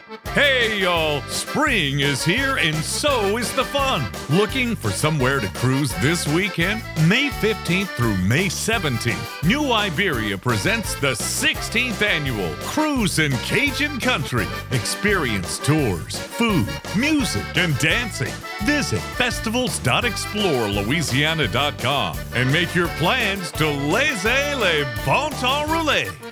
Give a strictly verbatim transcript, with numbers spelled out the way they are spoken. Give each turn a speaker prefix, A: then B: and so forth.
A: Hey, y'all! Spring is here and so is the fun. Looking for somewhere to cruise this weekend? May fifteenth through May seventeenth, New Iberia presents the sixteenth annual Cruise in Cajun Country. Experience tours, food, music, and dancing. Visit festivals dot explore louisiana dot com and make your plans to laissez le bon temps rouler.